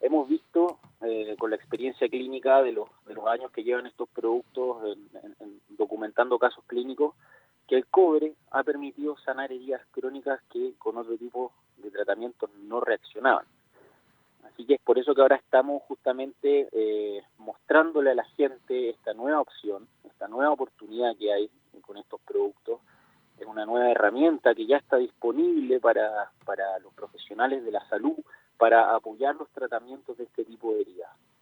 hemos visto con la experiencia clínica de los años que llevan estos productos en documentando casos clínicos, que el cobre ha permitido sanar heridas crónicas que con otro tipo de tratamientos no reaccionaban. Así que es por eso que ahora estamos justamente mostrándole a la gente esta nueva opción, esta nueva oportunidad que hay con estos productos. Es una nueva herramienta que ya está disponible para los profesionales de la salud para apoyar los tratamientos de este tipo de heridas.